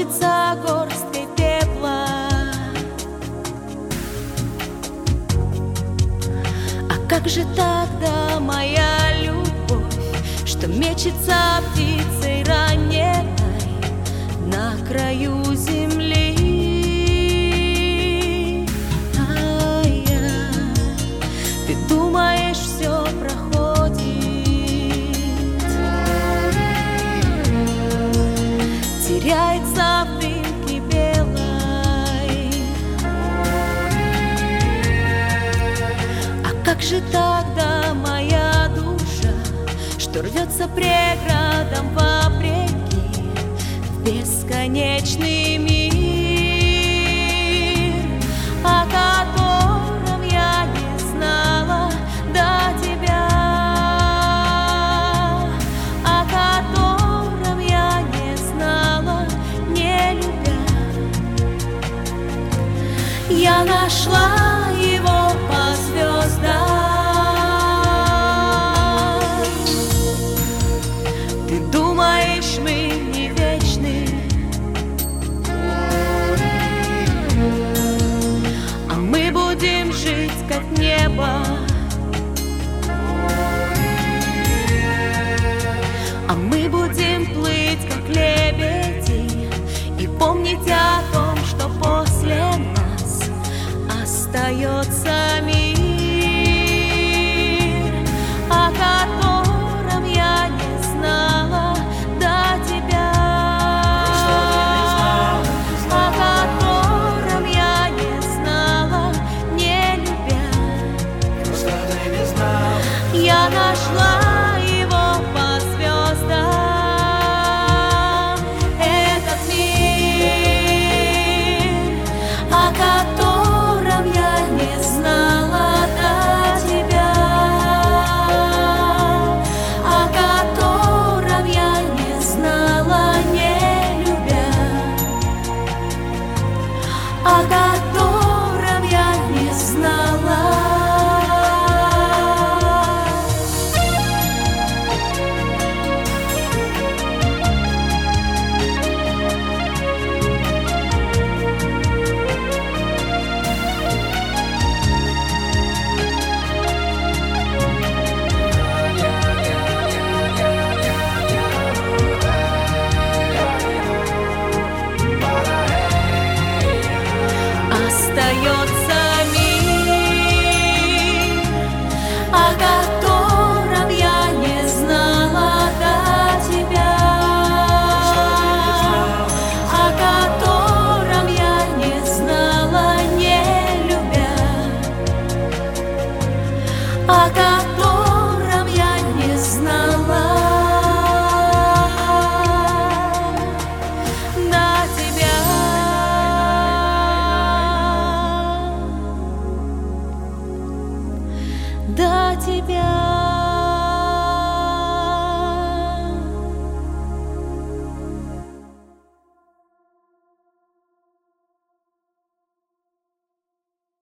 обернется горсткой пепла. А как же тогда моя любовь, что мечется птицей раненой на краю земли? Ты думаешь, все проходит, теряется в дымке белой. А как же тогда моя душа, что рвется преградам вопреки в бесконечный мир, о котором я не знала до тебя, о котором я не знала, не любя. Я нашла его по звездам. Ты думаешь, мы не вечны, а мы будем жить как небо, а мы будем плыть как лебеди и помнить о том, что после нас остается мир, о котором я не знала до тебя, о котором я не знала, не любя. Я нашла его по звездам. Этот мир, о котором я не знала до тебя, о котором я не знала, не любя, о котором я не знала. Остается мир, о котором я не знала до тебя, о котором я не знала, не любя, о котором я не знала до тебя. До тебя.